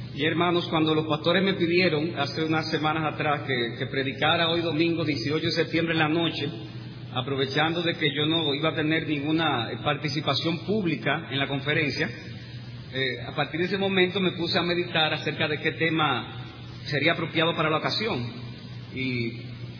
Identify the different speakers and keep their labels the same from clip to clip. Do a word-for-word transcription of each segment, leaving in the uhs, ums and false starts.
Speaker 1: Y hermanos, cuando los pastores me pidieron hace unas semanas atrás que, que predicara hoy domingo dieciocho de septiembre en la noche, aprovechando de que yo no iba a tener ninguna participación pública en la conferencia, eh, a partir de ese momento me puse a meditar acerca de qué tema sería apropiado para la ocasión. Y,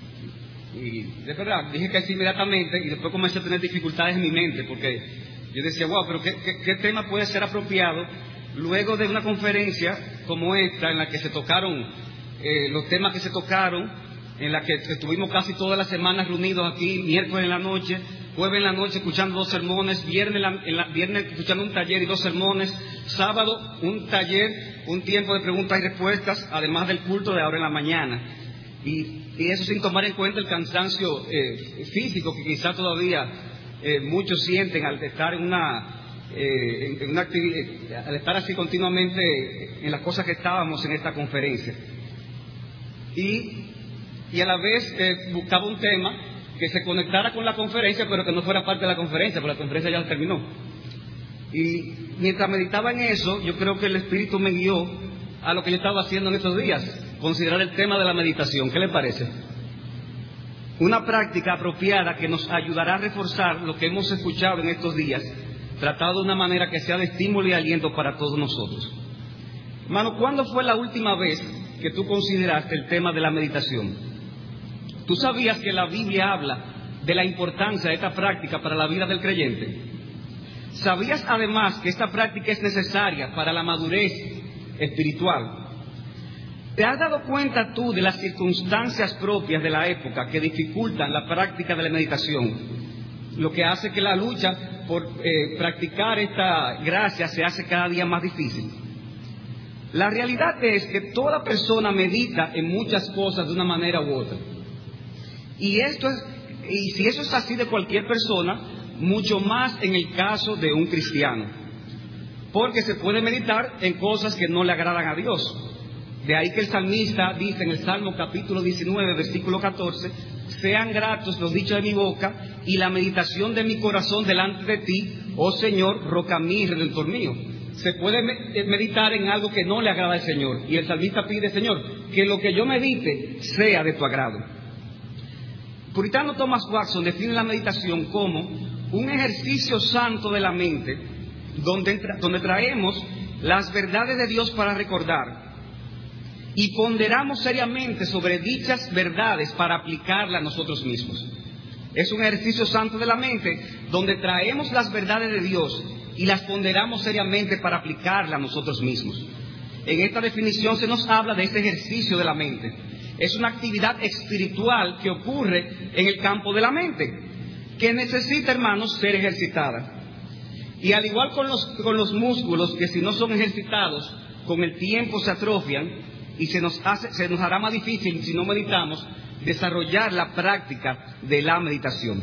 Speaker 1: y de verdad, dije que sí inmediatamente, y después comencé a tener dificultades en mi mente, porque yo decía, wow, pero ¿qué, qué, qué tema puede ser apropiado luego de una conferencia como esta, en la que se tocaron eh, los temas que se tocaron, en la que estuvimos casi todas las semanas reunidos aquí, miércoles en la noche, jueves en la noche escuchando dos sermones, viernes, en la, en la, viernes escuchando un taller y dos sermones, sábado un taller, un tiempo de preguntas y respuestas, además del culto de ahora en la mañana. Y, y eso sin tomar en cuenta el cansancio eh, físico que quizá todavía eh, muchos sienten al estar en una... Eh, en, en una actividad, al estar así continuamente en las cosas que estábamos en esta conferencia, y, y a la vez eh, buscaba un tema que se conectara con la conferencia, pero que no fuera parte de la conferencia, porque la conferencia ya terminó. Y mientras meditaba en eso, yo creo que el Espíritu me guió a lo que yo estaba haciendo en estos días, considerar el tema de la meditación. ¿Qué le parece? Una práctica apropiada que nos ayudará a reforzar lo que hemos escuchado en estos días, tratado de una manera que sea de estímulo y aliento para todos nosotros. Hermano, ¿cuándo fue la última vez que tú consideraste el tema de la meditación? ¿Tú sabías que la Biblia habla de la importancia de esta práctica para la vida del creyente? ¿Sabías además que esta práctica es necesaria para la madurez espiritual? ¿Te has dado cuenta tú de las circunstancias propias de la época que dificultan la práctica de la meditación? Lo que hace que la lucha por eh, practicar esta gracia se hace cada día más difícil. La realidad es que toda persona medita en muchas cosas de una manera u otra. Y esto es, y si eso es así de cualquier persona, mucho más en el caso de un cristiano. Porque se puede meditar en cosas que no le agradan a Dios. De ahí que el salmista dice en el Salmo capítulo diecinueve, versículo catorce, sean gratos los dichos de mi boca y la meditación de mi corazón delante de ti, oh Señor, roca mía y redentor mío. Se puede meditar en algo que no le agrada al Señor, y el salmista pide, Señor, que lo que yo medite sea de tu agrado. El puritano Thomas Watson define la meditación como un ejercicio santo de la mente, donde, donde traemos las verdades de Dios para recordar, y ponderamos seriamente sobre dichas verdades para aplicarlas a nosotros mismos. Es un ejercicio santo de la mente donde traemos las verdades de Dios y las ponderamos seriamente para aplicarlas a nosotros mismos. En esta definición se nos habla de este ejercicio de la mente. Es una actividad espiritual que ocurre en el campo de la mente, que necesita, hermanos, ser ejercitada. Y al igual con los, con los músculos, que si no son ejercitados, con el tiempo se atrofian, y se nos, hace, se nos hará más difícil, si no meditamos, desarrollar la práctica de la meditación.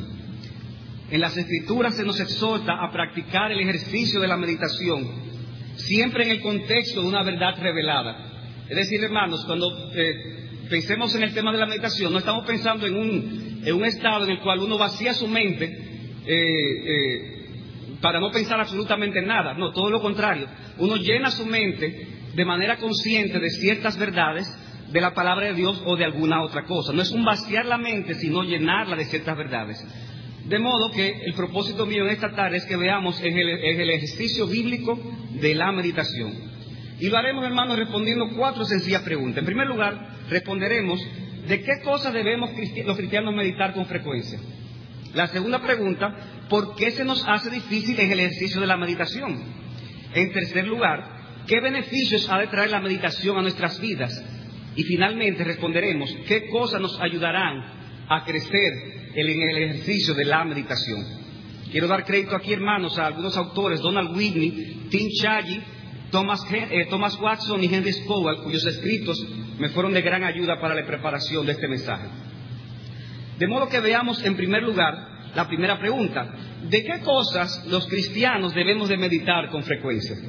Speaker 1: En las Escrituras se nos exhorta a practicar el ejercicio de la meditación, siempre en el contexto de una verdad revelada. Es decir, hermanos, cuando eh, pensemos en el tema de la meditación, no estamos pensando en un, en un estado en el cual uno vacía su mente eh, eh, para no pensar absolutamente en nada. No, todo lo contrario. Uno llena su mente de manera consciente de ciertas verdades de la palabra de Dios o de alguna otra cosa. No es un vaciar la mente, sino llenarla de ciertas verdades. De modo que el propósito mío en esta tarde es que veamos el, el ejercicio bíblico de la meditación. Y lo haremos, hermanos, respondiendo cuatro sencillas preguntas. En primer lugar, responderemos de qué cosas debemos los cristianos meditar con frecuencia. La segunda pregunta, ¿por qué se nos hace difícil el ejercicio de la meditación? En tercer lugar, ¿qué beneficios ha de traer la meditación a nuestras vidas? Y finalmente responderemos, ¿qué cosas nos ayudarán a crecer en el ejercicio de la meditación? Quiero dar crédito aquí, hermanos, a algunos autores, Donald Whitney, Tim Challies, Thomas, eh, Thomas Watson y Henry Scowell, cuyos escritos me fueron de gran ayuda para la preparación de este mensaje. De modo que veamos en primer lugar la primera pregunta, ¿de qué cosas los cristianos debemos de meditar con frecuencia?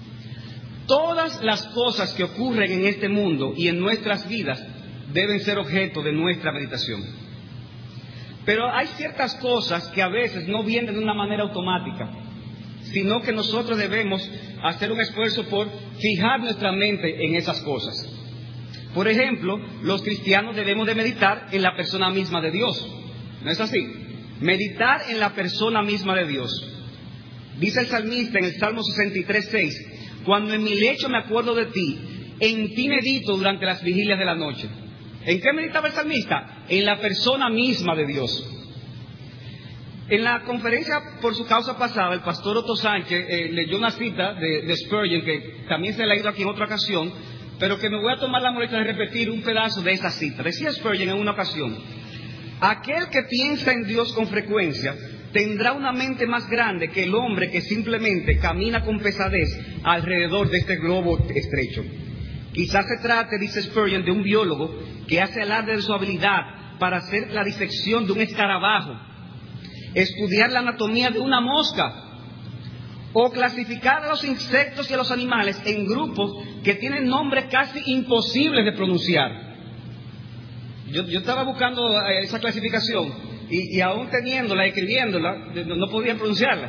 Speaker 1: Todas las cosas que ocurren en este mundo y en nuestras vidas deben ser objeto de nuestra meditación. Pero hay ciertas cosas que a veces no vienen de una manera automática, sino que nosotros debemos hacer un esfuerzo por fijar nuestra mente en esas cosas. Por ejemplo, los cristianos debemos de meditar en la persona misma de Dios. ¿No es así? Meditar en la persona misma de Dios. Dice el salmista en el Salmo sesenta y tres, seis, cuando en mi lecho me acuerdo de ti, en ti medito durante las vigilias de la noche. ¿En qué meditaba el salmista? En la persona misma de Dios. En la conferencia por su causa pasada, el pastor Otto Sánchez eh, leyó una cita de, de Spurgeon, que también se ha leído aquí en otra ocasión, pero que me voy a tomar la molestia de repetir un pedazo de esa cita. Decía Spurgeon en una ocasión: aquel que piensa en Dios con frecuencia tendrá una mente más grande que el hombre que simplemente camina con pesadez alrededor de este globo estrecho. Quizás se trate, dice Spurgeon, de un biólogo que hace alarde de su habilidad para hacer la disección de un escarabajo, estudiar la anatomía de una mosca, o clasificar a los insectos y a los animales en grupos que tienen nombres casi imposibles de pronunciar. Yo, yo estaba buscando esa clasificación y, y aún teniéndola, escribiéndola, no, no podía pronunciarla.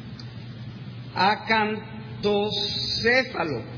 Speaker 1: Acantocéfalo,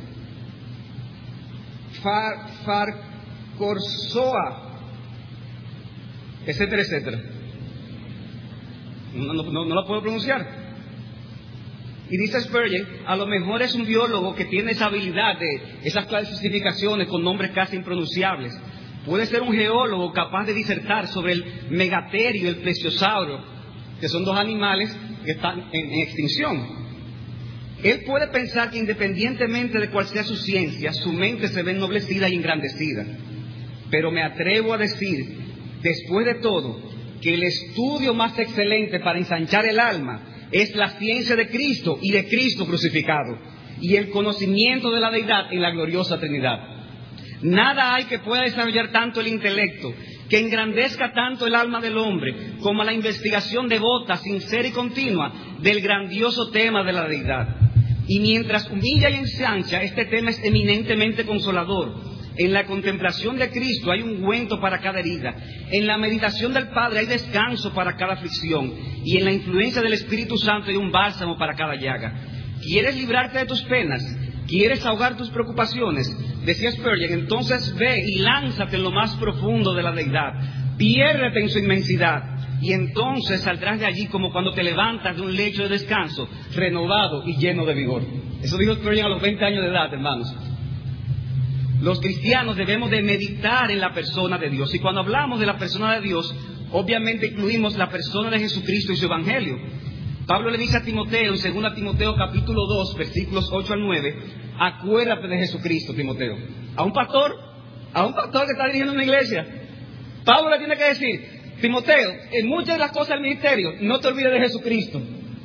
Speaker 1: far, farcorzoa, etcétera, etcétera. No, no, no, no la puedo pronunciar. Y dice Spurgeon, a lo mejor es un biólogo que tiene esa habilidad de esas clasificaciones con nombres casi impronunciables. Puede ser un geólogo capaz de disertar sobre el megaterio y el plesiosauro, que son dos animales que están en, en extinción. Él puede pensar que independientemente de cuál sea su ciencia, su mente se ve ennoblecida y engrandecida. Pero me atrevo a decir, después de todo, que el estudio más excelente para ensanchar el alma es la ciencia de Cristo y de Cristo crucificado, y el conocimiento de la deidad en la gloriosa Trinidad. Nada hay que pueda desarrollar tanto el intelecto, que engrandezca tanto el alma del hombre, como la investigación devota, sincera y continua del grandioso tema de la deidad. Y mientras humilla y ensancha, este tema es eminentemente consolador. En la contemplación de Cristo hay ungüento para cada herida. En la meditación del Padre hay descanso para cada aflicción. Y en la influencia del Espíritu Santo hay un bálsamo para cada llaga. ¿Quieres librarte de tus penas? ¿Quieres ahogar tus preocupaciones? Decía Spurgeon, entonces ve y lánzate en lo más profundo de la deidad. Piérdete en su inmensidad. Y entonces saldrás de allí como cuando te levantas de un lecho de descanso, renovado y lleno de vigor. Eso dijo Spurgeon a los veinte años de edad, hermanos. Los cristianos debemos de meditar en la persona de Dios. Y cuando hablamos de la persona de Dios, obviamente incluimos la persona de Jesucristo y su Evangelio. Pablo le dice a Timoteo, en segunda Timoteo capítulo dos, versículos ocho al nueve, acuérdate de Jesucristo, Timoteo. A un pastor, a un pastor que está dirigiendo una iglesia, Pablo le tiene que decir, Timoteo, en muchas de las cosas del ministerio, no te olvides de Jesucristo.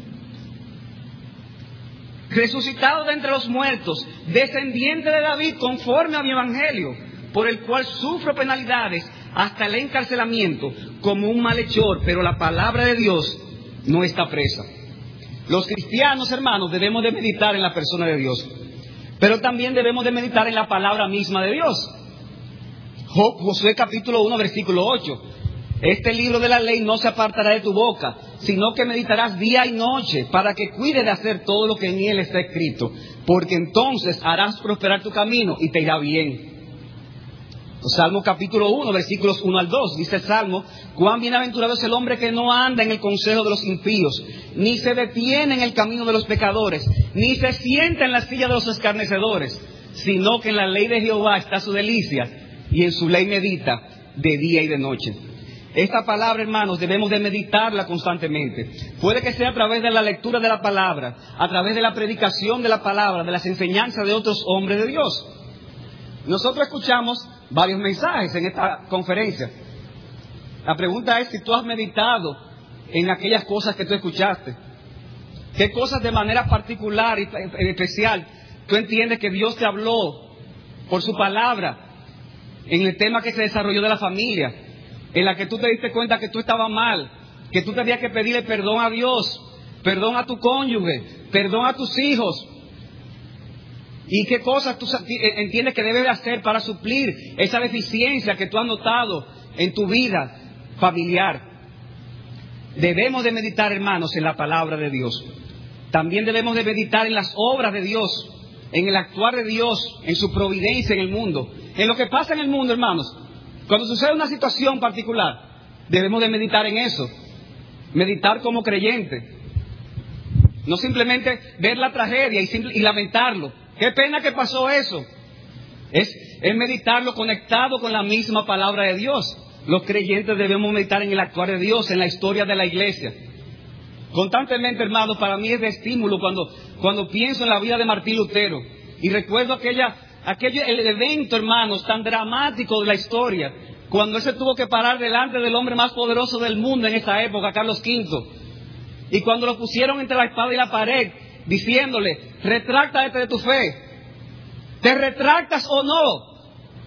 Speaker 1: Resucitado de entre los muertos, descendiente de David conforme a mi evangelio, por el cual sufro penalidades hasta el encarcelamiento como un malhechor, pero la palabra de Dios no está presa. Los cristianos, hermanos, debemos de meditar en la persona de Dios, pero también debemos de meditar en la palabra misma de Dios. Josué capítulo uno, versículo ocho. Este libro de la ley no se apartará de tu boca, sino que meditarás día y noche, para que cuides de hacer todo lo que en él está escrito, porque entonces harás prosperar tu camino y te irá bien. Salmo capítulo uno, versículos uno al dos, dice el Salmo, cuán bienaventurado es el hombre que no anda en el consejo de los impíos, ni se detiene en el camino de los pecadores, ni se sienta en la silla de los escarnecedores, sino que en la ley de Jehová está su delicia, y en su ley medita de día y de noche. Esta palabra, hermanos, debemos de meditarla constantemente. Puede que sea a través de la lectura de la palabra, a través de la predicación de la palabra, de las enseñanzas de otros hombres de Dios. Nosotros escuchamos varios mensajes en esta conferencia. La pregunta es si tú has meditado en aquellas cosas que tú escuchaste. ¿Qué cosas de manera particular y especial tú entiendes que Dios te habló por su palabra en el tema que se desarrolló de la familia, en la que tú te diste cuenta que tú estabas mal, que tú tenías que pedirle perdón a Dios, perdón a tu cónyuge, perdón a tus hijos? ¿Y qué cosas tú entiendes que debes de hacer para suplir esa deficiencia que tú has notado en tu vida familiar? Debemos de meditar, hermanos, en la palabra de Dios. También debemos de meditar en las obras de Dios, en el actuar de Dios, en su providencia en el mundo, en lo que pasa en el mundo, hermanos. Cuando sucede una situación particular, debemos de meditar en eso, meditar como creyente. No simplemente ver la tragedia y, simple, y lamentarlo. Qué pena que pasó eso. Es, es meditarlo conectado con la misma palabra de Dios. Los creyentes debemos meditar en el actuar de Dios, en la historia de la iglesia. Constantemente, hermanos, para mí es de estímulo cuando, cuando pienso en la vida de Martín Lutero. Y recuerdo aquella, aquello, el evento, hermanos, tan dramático de la historia. Cuando él se tuvo que parar delante del hombre más poderoso del mundo en esa época, Carlos quinto. Y cuando lo pusieron entre la espada y la pared, diciéndole, retráctate de tu fe. ¿Te retractas o no?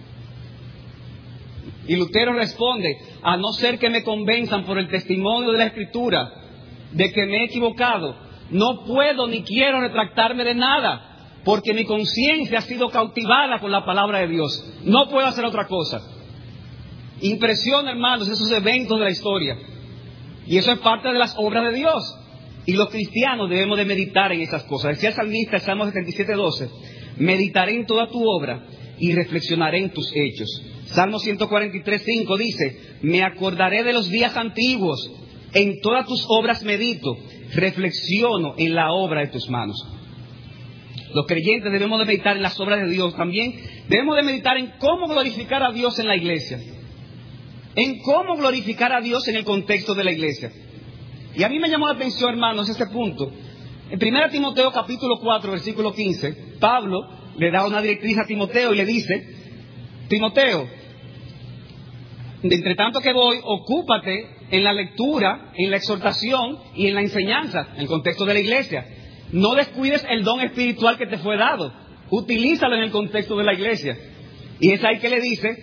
Speaker 1: Y Lutero responde, a no ser que me convenzan por el testimonio de la Escritura de que me he equivocado, no puedo ni quiero retractarme de nada, porque mi conciencia ha sido cautivada con la palabra de Dios. No puedo hacer otra cosa. Impresiona, hermanos, esos eventos de la historia. Y eso es parte de las obras de Dios. Y los cristianos debemos de meditar en esas cosas. Decía el salmista, Salmo setenta y siete, doce, meditaré en toda tu obra y reflexionaré en tus hechos. Salmo ciento cuarenta y tres, cinco dice, me acordaré de los días antiguos, en todas tus obras medito, reflexiono en la obra de tus manos. Los creyentes debemos de meditar en las obras de Dios. También debemos de meditar en cómo glorificar a Dios en la iglesia. En cómo glorificar a Dios en el contexto de la iglesia. Y a mí me llamó la atención, hermanos, este punto. En primera Timoteo capítulo cuatro, versículo quince, Pablo le da una directriz a Timoteo y le dice, Timoteo, entre tanto que voy, ocúpate en la lectura, en la exhortación y en la enseñanza, en el contexto de la iglesia. No descuides el don espiritual que te fue dado. Utilízalo en el contexto de la iglesia. Y es ahí que le dice,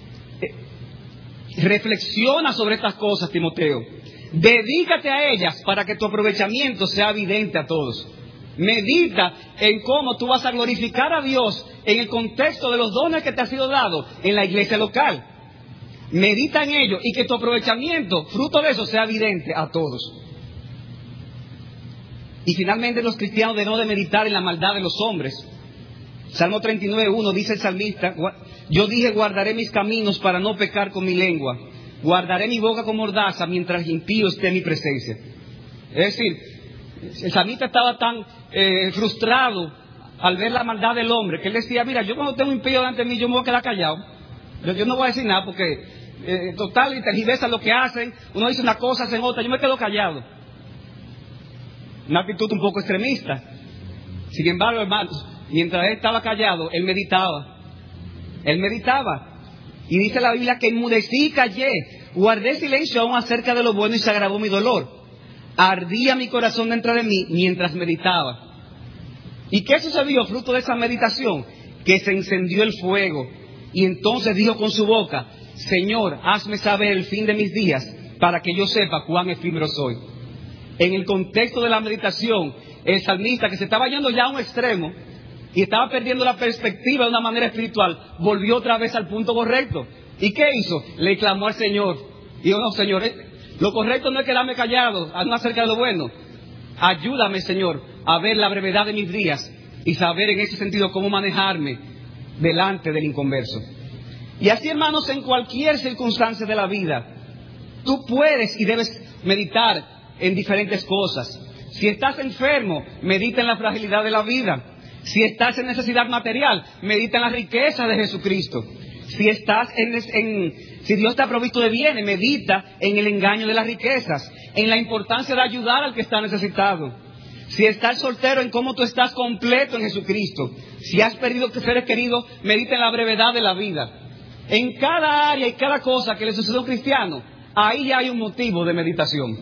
Speaker 1: reflexiona sobre estas cosas, Timoteo. Dedícate a ellas para que tu aprovechamiento sea evidente a todos. Medita en cómo tú vas a glorificar a Dios en el contexto de los dones que te ha sido dado en la iglesia local. Medita en ello y que tu aprovechamiento, fruto de eso, sea evidente a todos. Y finalmente los cristianos debemos de meditar en la maldad de los hombres. Salmo treinta y nueve, uno dice el salmista, yo dije guardaré mis caminos para no pecar con mi lengua. Guardaré mi boca con mordaza mientras impío esté en mi presencia. Es decir, el salmista estaba tan eh, frustrado al ver la maldad del hombre que él decía, mira, yo cuando tengo un impío delante de mí, yo me voy a quedar callado. Yo, yo no voy a decir nada porque eh, total y tergiversan lo que hacen. Uno dice una cosa, hacen otra, yo me quedo callado. Una actitud un poco extremista. Sin embargo, hermanos, mientras él estaba callado, él meditaba. Él meditaba. Y dice la Biblia que enmudecí y callé, guardé silencio aún acerca de lo bueno y se agravó mi dolor. Ardía mi corazón dentro de mí mientras meditaba. ¿Y qué sucedió fruto de esa meditación? Que se encendió el fuego. Y entonces dijo con su boca, Señor, hazme saber el fin de mis días para que yo sepa cuán efímero soy. En el contexto de la meditación, el salmista que se estaba yendo ya a un extremo y estaba perdiendo la perspectiva de una manera espiritual, volvió otra vez al punto correcto. ¿Y qué hizo? Le clamó al Señor. Dijo, no, Señor, lo correcto no es quedarme callado, no acerca de lo bueno. Ayúdame, Señor, a ver la brevedad de mis días y saber en ese sentido cómo manejarme delante del inconverso. Y así, hermanos, en cualquier circunstancia de la vida, tú puedes y debes meditar en diferentes cosas. Si estás enfermo, medita en la fragilidad de la vida. Si estás en necesidad material, medita en la riqueza de Jesucristo. Si estás en, en, si Dios te ha provisto de bienes, medita en el engaño de las riquezas, en la importancia de ayudar al que está necesitado. Si estás soltero, en cómo tú estás completo en Jesucristo. Si has perdido seres queridos, medita en la brevedad de la vida. En cada área y cada cosa que le sucede a un cristiano, ahí ya hay un motivo de meditación.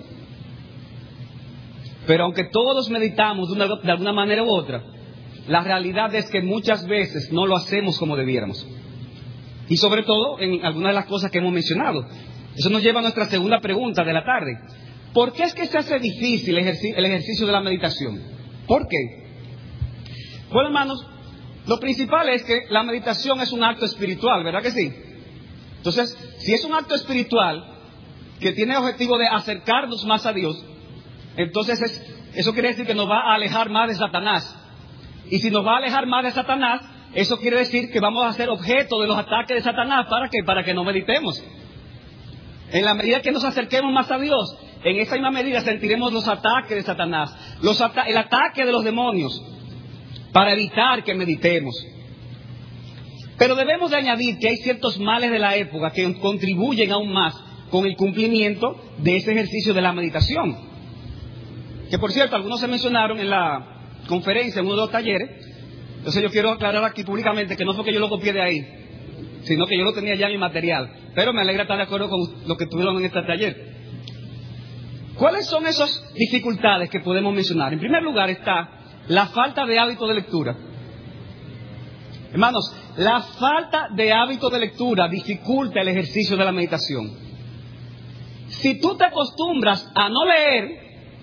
Speaker 1: Pero aunque todos meditamos de, una, de alguna manera u otra, la realidad es que muchas veces no lo hacemos como debiéramos. Y sobre todo en algunas de las cosas que hemos mencionado. Eso nos lleva a nuestra segunda pregunta de la tarde. ¿Por qué es que se hace difícil el ejercicio, el ejercicio de la meditación? ¿Por qué? Bueno, hermanos, lo principal es que la meditación es un acto espiritual, ¿verdad que sí? Entonces, si es un acto espiritual que tiene el objetivo de acercarnos más a Dios, entonces es eso quiere decir que nos va a alejar más de Satanás. Y si nos va a alejar más de Satanás, eso quiere decir que vamos a ser objeto de los ataques de Satanás. ¿Para qué? Para que no meditemos. En la medida que nos acerquemos más a Dios, en esa misma medida sentiremos los ataques de Satanás, los ata- el ataque de los demonios, para evitar que meditemos. Pero debemos de añadir que hay ciertos males de la época que contribuyen aún más con el cumplimiento de ese ejercicio de la meditación. Que por cierto, algunos se mencionaron en la conferencia, en uno de los talleres. Entonces yo quiero aclarar aquí públicamente que no fue que yo lo copié de ahí, sino que yo lo tenía ya en mi material. Pero me alegra estar de acuerdo con lo que tuvieron en este taller. ¿Cuáles son esas dificultades que podemos mencionar? En primer lugar está la falta de hábito de lectura. Hermanos, la falta de hábito de lectura dificulta el ejercicio de la meditación. Si tú te acostumbras a no leer,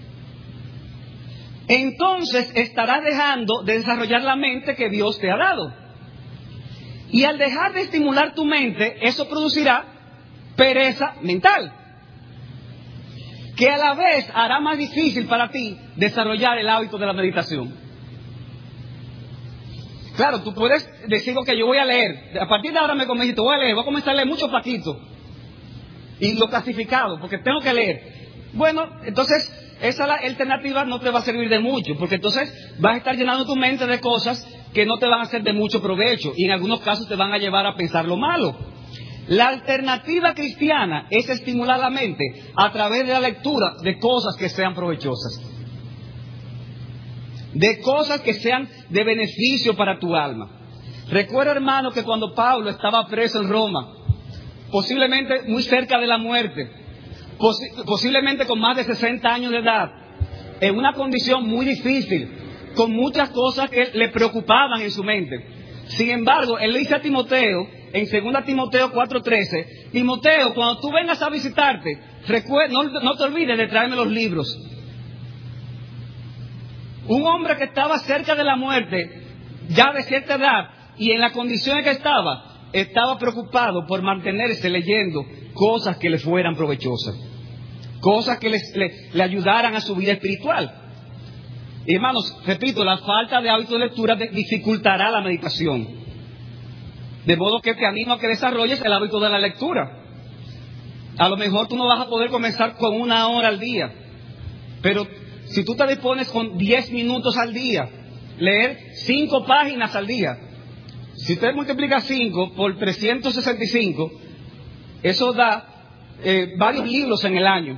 Speaker 1: entonces estarás dejando de desarrollar la mente que Dios te ha dado. Y al dejar de estimular tu mente, eso producirá pereza mental, que a la vez hará más difícil para ti desarrollar el hábito de la meditación. Claro, tú puedes decir que yo voy a leer, a partir de ahora me convencí, voy a leer, voy a comenzar a leer mucho Paquito y lo clasificado, porque tengo que leer. Bueno, entonces esa la alternativa no te va a servir de mucho, porque entonces vas a estar llenando tu mente de cosas que no te van a hacer de mucho provecho y en algunos casos te van a llevar a pensar lo malo. La alternativa cristiana es estimular la mente a través de la lectura de cosas que sean provechosas, de cosas que sean de beneficio para tu alma. Recuerda, hermano, que cuando Pablo estaba preso en Roma, posiblemente muy cerca de la muerte, posi- posiblemente con más de sesenta años de edad, en una condición muy difícil, con muchas cosas que le preocupaban en su mente. Sin embargo, él le dice a Timoteo, en segunda Timoteo cuatro trece, Timoteo, cuando tú vengas a visitarte, recuerda, no, no te olvides de traerme los libros. Un hombre que estaba cerca de la muerte, ya de cierta edad, y en la condición en que estaba, estaba preocupado por mantenerse leyendo cosas que le fueran provechosas, cosas que les, le, le ayudaran a su vida espiritual. Y hermanos, repito, la falta de hábito de lectura dificultará la meditación. De modo que te animo a que desarrolles el hábito de la lectura. A lo mejor tú no vas a poder comenzar con una hora al día, pero si tú te dispones con diez minutos al día, leer cinco páginas al día, si usted multiplica cinco por trescientos sesenta y cinco, eso da eh, varios libros en el año.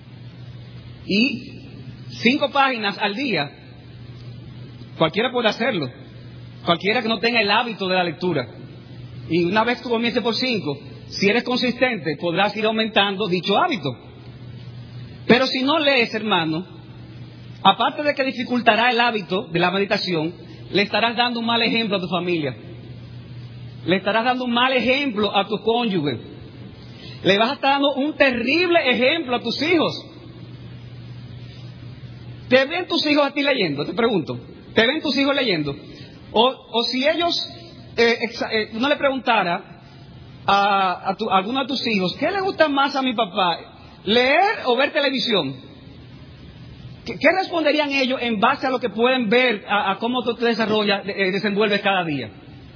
Speaker 1: Y cinco páginas al día, cualquiera puede hacerlo, cualquiera que no tenga el hábito de la lectura. Y una vez tú comiences por cinco, si eres consistente, podrás ir aumentando dicho hábito. Pero si no lees, hermano, aparte de que dificultará el hábito de la meditación, le estarás dando un mal ejemplo a tu familia. Le estarás dando un mal ejemplo a tu cónyuge. Le vas a estar dando un terrible ejemplo a tus hijos. ¿Te ven tus hijos a ti leyendo? Te pregunto. ¿Te ven tus hijos leyendo? O, o si ellos, eh, exa, eh, no le preguntara a, a, tu, a alguno de tus hijos, ¿qué le gusta más a mi papá? ¿Leer o ver televisión? ¿Qué, qué responderían ellos en base a lo que pueden ver, a, a cómo tú te desarrollas, eh, desenvuelves cada día?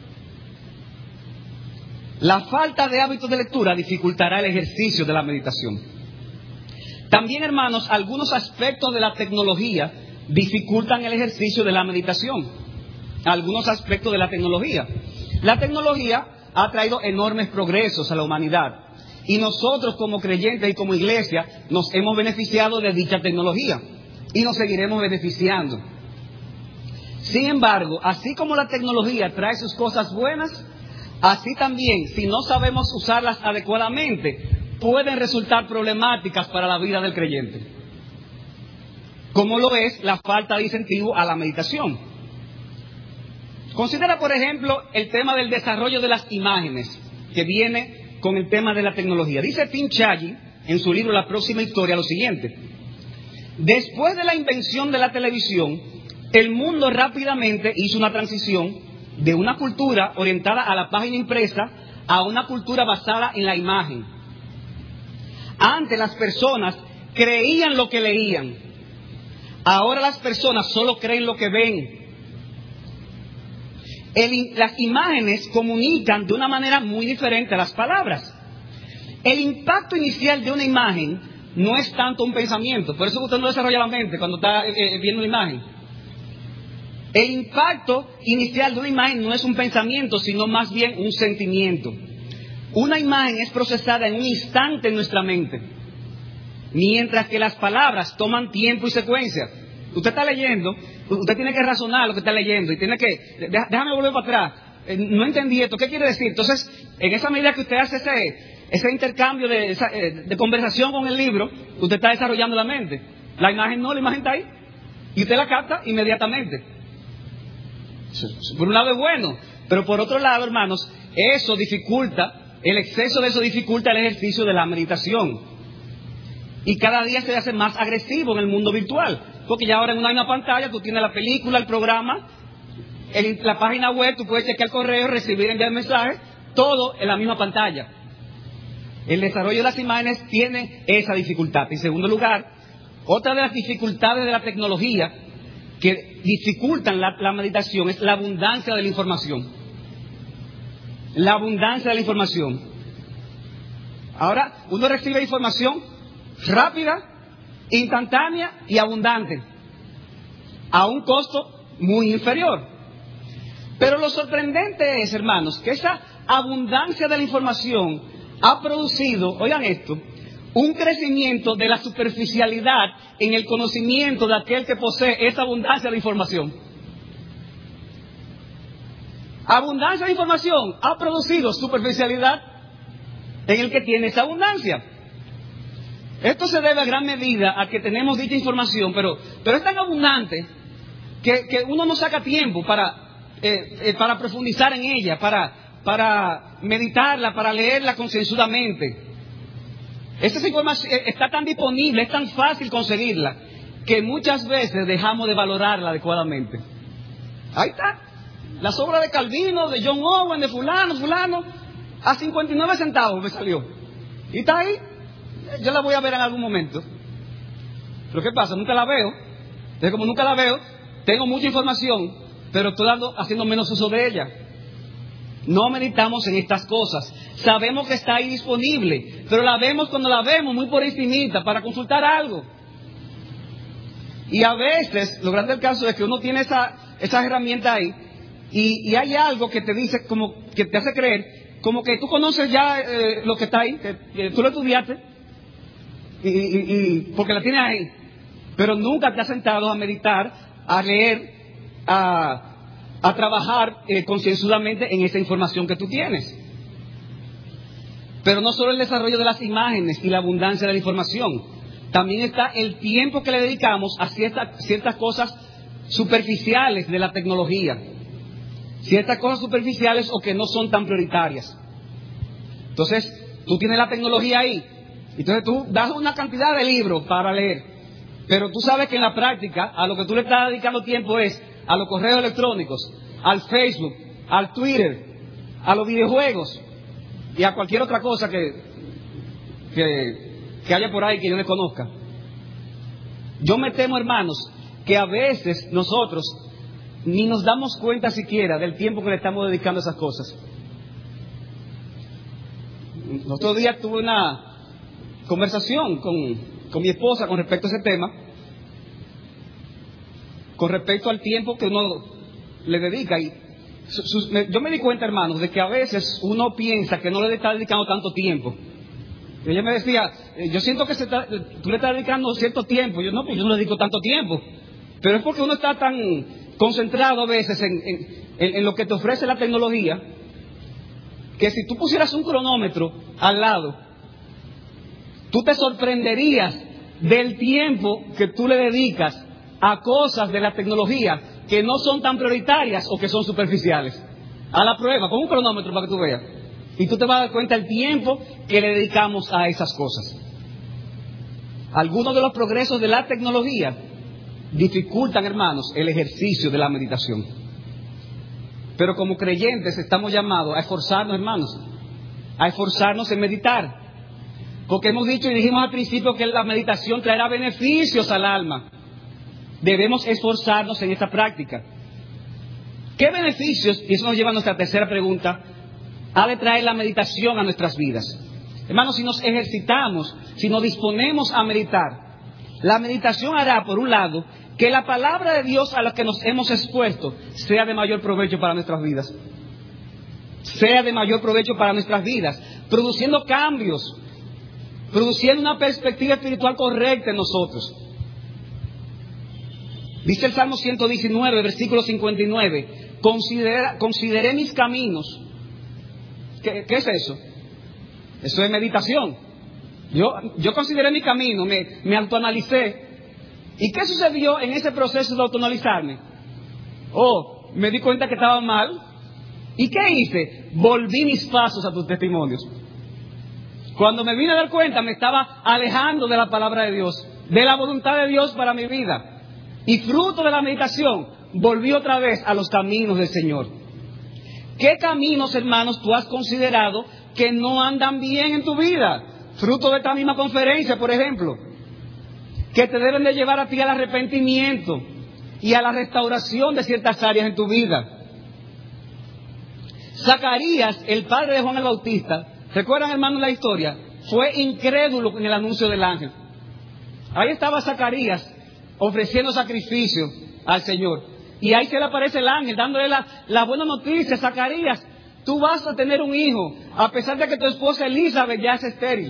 Speaker 1: La falta de hábitos de lectura dificultará el ejercicio de la meditación. También, hermanos, algunos aspectos de la tecnología dificultan el ejercicio de la meditación. Algunos aspectos de la tecnología. La tecnología ha traído enormes progresos a la humanidad. Y nosotros como creyentes y como iglesia nos hemos beneficiado de dicha tecnología. Y nos seguiremos beneficiando. Sin embargo, así como la tecnología trae sus cosas buenas, así también, si no sabemos usarlas adecuadamente, pueden resultar problemáticas para la vida del creyente, como lo es la falta de incentivo a la meditación. Considera, por ejemplo, el tema del desarrollo de las imágenes, que viene con el tema de la tecnología. Dice Tim Challies, en su libro La próxima historia, lo siguiente: después de la invención de la televisión, el mundo rápidamente hizo una transición de una cultura orientada a la página impresa a una cultura basada en la imagen. Antes las personas creían lo que leían. Ahora las personas solo creen lo que ven. El, las imágenes comunican de una manera muy diferente a las palabras. El impacto inicial de una imagen no es tanto un pensamiento. Por eso usted no desarrolla la mente cuando está eh, viendo una imagen. El impacto inicial de una imagen no es un pensamiento, sino más bien un sentimiento. Una imagen es procesada en un instante en nuestra mente, mientras que las palabras toman tiempo y secuencia. Usted está leyendo, usted tiene que razonar lo que está leyendo y tiene que, déjame volver para atrás, eh, no entendí esto, ¿qué quiere decir? Entonces, en esa medida que usted hace ese, ese intercambio de, esa, eh, de conversación con el libro, usted está desarrollando la mente. La imagen no, la imagen está ahí y usted la capta inmediatamente. Por un lado es bueno, pero por otro lado, hermanos, eso dificulta, el exceso de eso dificulta el ejercicio de la meditación. Y cada día se hace más agresivo en el mundo virtual, porque ya ahora en una misma pantalla tú tienes la película, el programa, el, la página web, tú puedes chequear el correo, recibir, enviar mensajes, todo en la misma pantalla. El desarrollo de las imágenes tiene esa dificultad. En segundo lugar, otra de las dificultades de la tecnología que dificultan la, la meditación es la abundancia de la información. La abundancia de la información. Ahora, uno recibe información rápida, instantánea y abundante, a un costo muy inferior. Pero lo sorprendente es, hermanos, que esa abundancia de la información ha producido, oigan esto, un crecimiento de la superficialidad en el conocimiento de aquel que posee esa abundancia de información. Abundancia de información ha producido superficialidad en el que tiene esa abundancia. Esto se debe a gran medida a que tenemos dicha información, pero, pero es tan abundante que, que uno no saca tiempo para, eh, eh, para profundizar en ella, para, para meditarla, para leerla concienzudamente. Esa información está tan disponible, es tan fácil conseguirla, que muchas veces dejamos de valorarla adecuadamente. Ahí está, las obras de Calvino, de John Owen, de fulano, fulano, a cincuenta y nueve centavos me salió. Y está ahí, yo la voy a ver en algún momento. Pero ¿qué pasa? Nunca la veo. Entonces, como nunca la veo, tengo mucha información, pero estoy dando, haciendo menos uso de ella. No meditamos en estas cosas. Sabemos que está ahí disponible, pero la vemos cuando la vemos muy por encimita para consultar algo. Y a veces, lo grande del caso es que uno tiene esa, esa herramienta ahí y, y hay algo que te dice, como que te hace creer, como que tú conoces ya eh, lo que está ahí, que, que tú lo estudiaste, y, y, y porque la tienes ahí, pero nunca te has sentado a meditar, a leer, a... a trabajar eh, concienzudamente en esa información que tú tienes. Pero no solo el desarrollo de las imágenes y la abundancia de la información, también está el tiempo que le dedicamos a ciertas, ciertas cosas superficiales de la tecnología, ciertas cosas superficiales o que no son tan prioritarias. Entonces, tú tienes la tecnología ahí, entonces tú das una cantidad de libros para leer, pero tú sabes que en la práctica a lo que tú le estás dedicando tiempo es a los correos electrónicos, al Facebook, al Twitter, a los videojuegos y a cualquier otra cosa que, que, que haya por ahí que yo desconozca. Yo me temo, hermanos, que a veces nosotros ni nos damos cuenta siquiera del tiempo que le estamos dedicando a esas cosas. El otro día tuve una conversación con, con mi esposa con respecto a ese tema, con respecto al tiempo que uno le dedica. Y su, su, me, yo me di cuenta, hermanos, de que a veces uno piensa que no le está dedicando tanto tiempo. Y ella me decía, yo siento que se está, tú le estás dedicando cierto tiempo. Yo no, pues yo no le dedico tanto tiempo. Pero es porque uno está tan concentrado a veces en, en, en, en lo que te ofrece la tecnología, que si tú pusieras un cronómetro al lado, tú te sorprenderías del tiempo que tú le dedicas a cosas de la tecnología que no son tan prioritarias o que son superficiales. A la prueba, pon un cronómetro para que tú veas. Y tú te vas a dar cuenta del tiempo que le dedicamos a esas cosas. Algunos de los progresos de la tecnología dificultan, hermanos, el ejercicio de la meditación. Pero como creyentes estamos llamados a esforzarnos, hermanos, a esforzarnos en meditar. Porque hemos dicho y dijimos al principio que la meditación traerá beneficios al alma. debemos esforzarnos en esta práctica. ¿Qué beneficios, y eso nos lleva a nuestra tercera pregunta, ha de traer la meditación a nuestras vidas? Hermanos, si nos ejercitamos, si nos disponemos a meditar, la meditación hará, por un lado, que la palabra de Dios a la que nos hemos expuesto sea de mayor provecho para nuestras vidas. Sea de mayor provecho para nuestras vidas, produciendo cambios, produciendo una perspectiva espiritual correcta en nosotros. Dice el Salmo ciento diecinueve, versículo cincuenta y nueve, Considera, consideré mis caminos. ¿Qué, qué es eso? Eso es meditación. Yo, yo consideré mi camino, me, me autoanalicé. ¿Y qué sucedió en ese proceso de autoanalizarme? Oh, me di cuenta que estaba mal. ¿Y qué hice? Volví mis pasos a tus testimonios. Cuando me vine a dar cuenta, me estaba alejando de la palabra de Dios, de la voluntad de Dios para mi vida. Y fruto de la meditación, volví otra vez a los caminos del Señor. ¿Qué caminos, hermanos, tú has considerado que no andan bien en tu vida? Fruto de esta misma conferencia, por ejemplo, que te deben de llevar a ti al arrepentimiento y a la restauración de ciertas áreas en tu vida. Zacarías, el padre de Juan el Bautista, ¿recuerdan, hermanos, la historia? Fue incrédulo en el anuncio del ángel. Ahí estaba Zacarías ofreciendo sacrificio al Señor. Y ahí se le aparece el ángel dándole la, la buena noticia. Zacarías, tú vas a tener un hijo, a pesar de que tu esposa Elizabeth ya es estéril.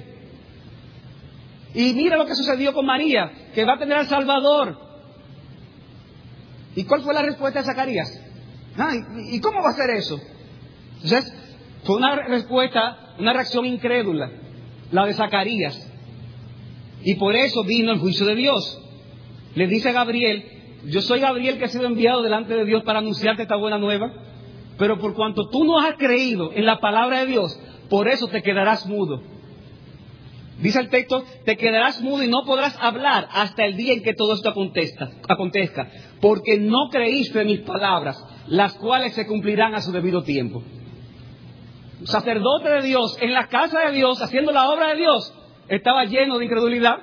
Speaker 1: Y mira lo que sucedió con María, que va a tener al Salvador. ¿Y cuál fue la respuesta de Zacarías? Ah, ¿y, ¿Y cómo va a ser eso? Entonces, fue una respuesta, una reacción incrédula, la de Zacarías. Y por eso vino el juicio de Dios. Le dice a Gabriel: yo soy Gabriel que ha sido enviado delante de Dios para anunciarte esta buena nueva, pero por cuanto tú no has creído en la palabra de Dios, por eso te quedarás mudo. Dice el texto: te quedarás mudo y no podrás hablar hasta el día en que todo esto acontezca, acontezca, porque no creíste en mis palabras, las cuales se cumplirán a su debido tiempo. Sacerdote de Dios, en la casa de Dios, haciendo la obra de Dios, estaba lleno de incredulidad.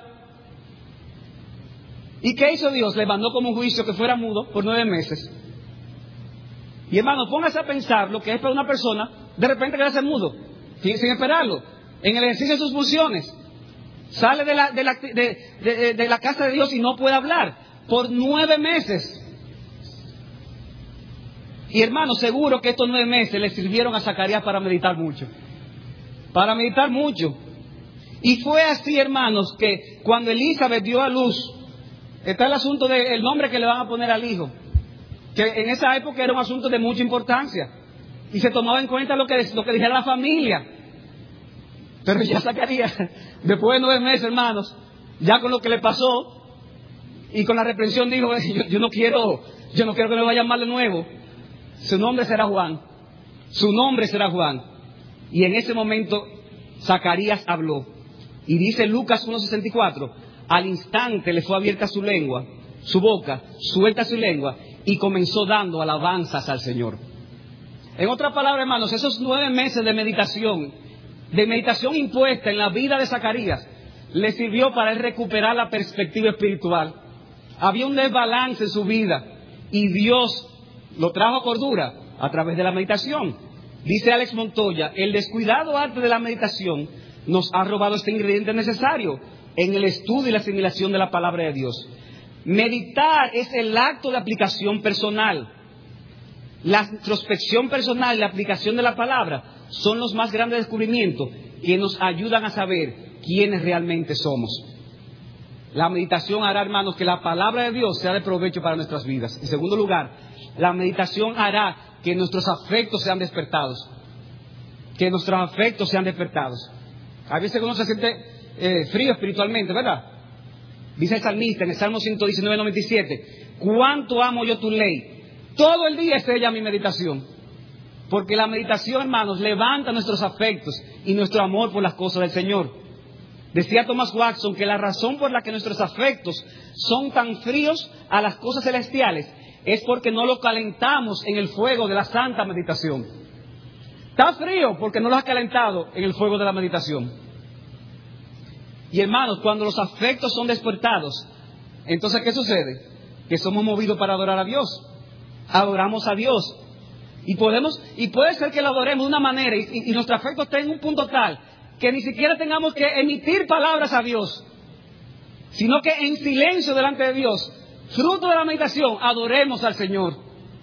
Speaker 1: ¿Y qué hizo Dios? Le mandó como un juicio que fuera mudo por nueve meses. Y hermano, póngase a pensar lo que es para una persona de repente quedarse mudo, sin, sin esperarlo, en el ejercicio de sus funciones. Sale de la, de, la, de, de, de la casa de Dios y no puede hablar por nueve meses. Y hermano, seguro que estos nueve meses le sirvieron a Zacarías para meditar mucho. Para meditar mucho. Y fue así, hermanos, que cuando Elizabeth dio a luz, está el asunto del nombre que le van a poner al hijo, que en esa época era un asunto de mucha importancia y se tomaba en cuenta lo que, lo que dijera la familia. Pero ya Zacarías, después de nueve meses, hermanos, ya con lo que le pasó y con la reprensión, dijo: yo, yo no quiero yo no quiero que me vayan mal de nuevo. Su nombre será Juan. Su nombre será Juan. Y en ese momento Zacarías habló. Y dice Lucas uno sesenta y cuatro: al instante le fue abierta su lengua, su boca, suelta su lengua, y comenzó dando alabanzas al Señor. En otras palabras, hermanos, esos nueve meses de meditación, de meditación impuesta en la vida de Zacarías, le sirvió para él recuperar la perspectiva espiritual. Había un desbalance en su vida y Dios lo trajo a cordura a través de la meditación. Dice Alex Montoya: el descuidado arte de la meditación nos ha robado este ingrediente necesario en el estudio y la asimilación de la palabra de Dios. Meditar es el acto de aplicación personal. La introspección personal y la aplicación de la palabra son los más grandes descubrimientos que nos ayudan a saber quiénes realmente somos. La meditación hará, hermanos, que la palabra de Dios sea de provecho para nuestras vidas. En segundo lugar, la meditación hará que nuestros afectos sean despertados. Que nuestros afectos sean despertados. A veces uno se siente eh, frío espiritualmente, ¿verdad? Dice el salmista en el Salmo ciento diecinueve, noventa y siete: cuánto amo yo tu ley. Todo el día es ella mi meditación. Porque la meditación, hermanos, levanta nuestros afectos y nuestro amor por las cosas del Señor. Decía Thomas Watson que la razón por la que nuestros afectos son tan fríos a las cosas celestiales es porque no lo calentamos en el fuego de la santa meditación. Está frío porque no lo has calentado en el fuego de la meditación. Y hermanos, cuando los afectos son despertados, entonces ¿qué sucede? que somos movidos para adorar a Dios. Adoramos a Dios. Y podemos, y puede ser que lo adoremos de una manera y, y, y nuestro afecto esté en un punto tal que ni siquiera tengamos que emitir palabras a Dios, sino que en silencio delante de Dios, fruto de la meditación, adoremos al Señor.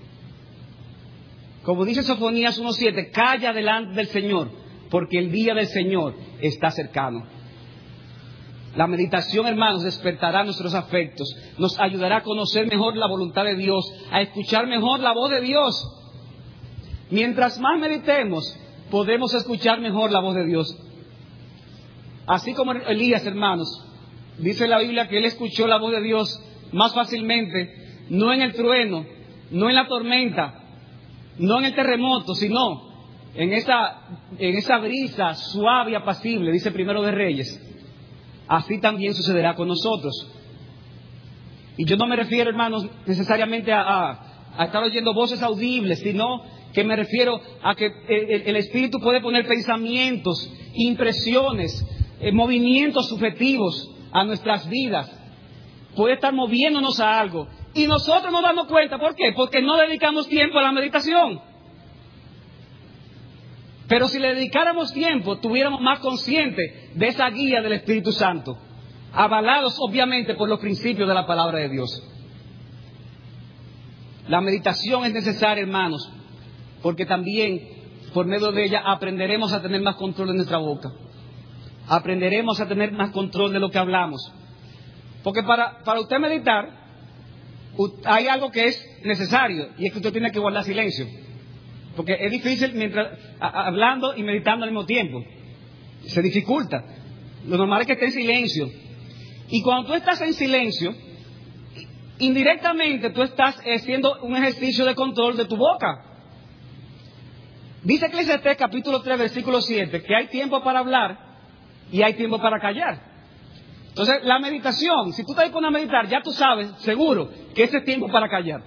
Speaker 1: Como dice Sofonías uno siete, calla delante del Señor, porque el día del Señor está cercano. La meditación, hermanos, despertará nuestros afectos, nos ayudará a conocer mejor la voluntad de Dios, a escuchar mejor la voz de Dios. Mientras más meditemos, podemos escuchar mejor la voz de Dios. Así como Elías, hermanos, dice la Biblia que él escuchó la voz de Dios más fácilmente, no en el trueno, no en la tormenta, no en el terremoto, sino en esa, en esa brisa suave y apacible, dice Primero de Reyes. Así también sucederá con nosotros. Y yo no me refiero, hermanos, necesariamente a, a, a estar oyendo voces audibles, sino que me refiero a que el, el Espíritu puede poner pensamientos, impresiones, eh, movimientos subjetivos a nuestras vidas. Puede estar moviéndonos a algo. Y nosotros nos damos cuenta. ¿Por qué? Porque no dedicamos tiempo a la meditación. Pero si le dedicáramos tiempo, tuviéramos más consciente de esa guía del Espíritu Santo, avalados obviamente por los principios de la palabra de Dios. La meditación es necesaria, hermanos, porque también por medio de ella aprenderemos a tener más control de nuestra boca. Aprenderemos a tener más control de lo que hablamos. Porque para, para usted meditar, hay algo que es necesario, y es que usted tiene que guardar silencio. Porque es difícil mientras a, hablando y meditando al mismo tiempo. Se dificulta. Lo normal es que esté en silencio. Y cuando tú estás en silencio, indirectamente tú estás haciendo un ejercicio de control de tu boca. Dice Eclesiastés capítulo tres, versículo siete, que hay tiempo para hablar y hay tiempo para callar. Entonces, la meditación, si tú te pones a meditar, ya tú sabes, seguro, que ese es tiempo para callar.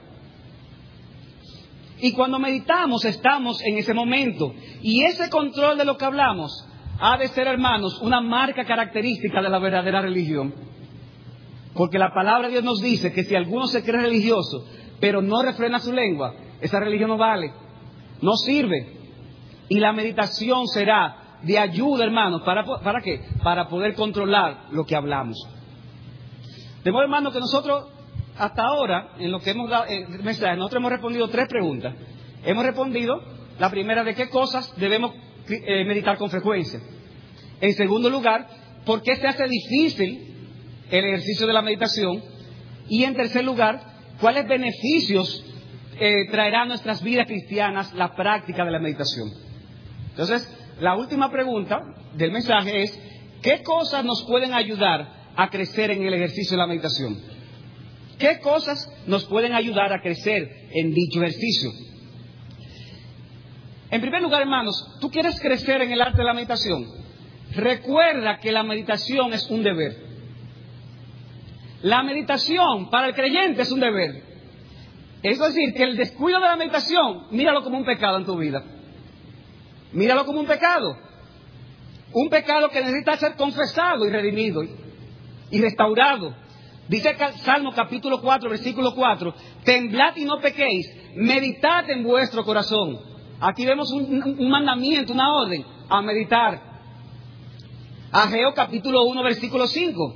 Speaker 1: Y cuando meditamos, estamos en ese momento. Y ese control de lo que hablamos ha de ser, hermanos, una marca característica de la verdadera religión. Porque la palabra de Dios nos dice que si alguno se cree religioso, pero no refrena su lengua, esa religión no vale, no sirve. Y la meditación será de ayuda, hermanos, ¿para, ¿para qué? Para poder controlar lo que hablamos. De modo, hermanos, que nosotros, hasta ahora, en lo que hemos dado eh, mensaje, nosotros hemos respondido tres preguntas. Hemos respondido, la primera, de qué cosas debemos eh, meditar con frecuencia. En segundo lugar, ¿por qué se hace difícil el ejercicio de la meditación? Y en tercer lugar, ¿cuáles beneficios eh, traerá a nuestras vidas cristianas la práctica de la meditación? Entonces, la última pregunta del mensaje es, ¿qué cosas nos pueden ayudar a crecer en el ejercicio de la meditación? ¿Qué cosas nos pueden ayudar a crecer en dicho ejercicio? En primer lugar, hermanos, ¿tú quieres crecer en el arte de la meditación? Recuerda que la meditación es un deber. La meditación para el creyente es un deber. Es decir, que el descuido de la meditación, míralo como un pecado en tu vida. Míralo como un pecado. Un pecado que necesita ser confesado y redimido y restaurado. Dice Salmo capítulo cuatro, versículo cuatro, temblad y no pequéis, meditad en vuestro corazón. Aquí vemos un, un mandamiento, una orden, a meditar. Ageo capítulo uno, versículo cinco.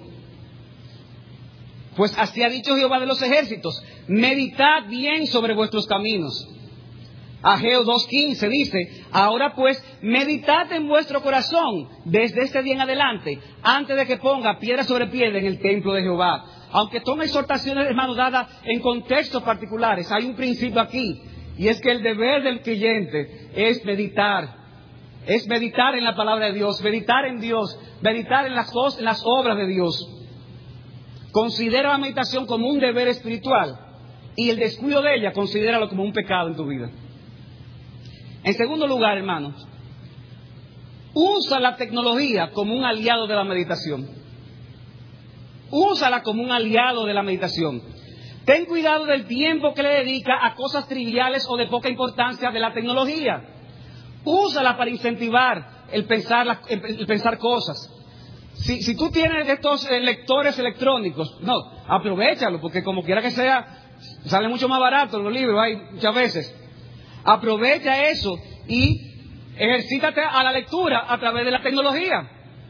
Speaker 1: Pues así ha dicho Jehová de los ejércitos, meditad bien sobre vuestros caminos. Ageo dos quince dice, ahora pues, meditad en vuestro corazón desde este día en adelante, antes de que ponga piedra sobre piedra en el templo de Jehová. Aunque tome exhortaciones, hermanos, dadas en contextos particulares, hay un principio aquí, y es que el deber del creyente es meditar. Es meditar en la palabra de Dios, meditar en Dios, meditar en las cosas, en las obras de Dios. Considera la meditación como un deber espiritual, y el descuido de ella, considéralo como un pecado en tu vida. En segundo lugar, hermanos, usa la tecnología como un aliado de la meditación. Úsala como un aliado de la meditación. Ten cuidado del tiempo que le dedica a cosas triviales o de poca importancia de la tecnología. Úsala para incentivar el pensar, el pensar cosas. Si, si tú tienes estos lectores electrónicos, no, Aprovéchalo, porque como quiera que sea, sale mucho más barato los libros, hay muchas veces. Aprovecha eso y ejercítate a la lectura a través de la tecnología.